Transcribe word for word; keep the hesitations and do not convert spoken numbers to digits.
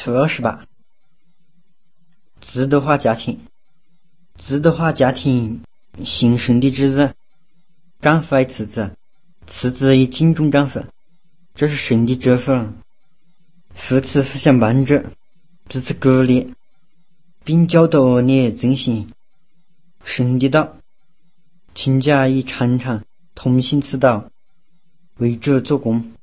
负二十八。制度化家庭，制度化家庭形神的之子，丈夫爱妻子，妻子也敬重丈夫，这是神的祝福。夫妻互相帮助，彼此鼓励，并教导你遵行神的道。亲家也常常同心祈祷，为主做工。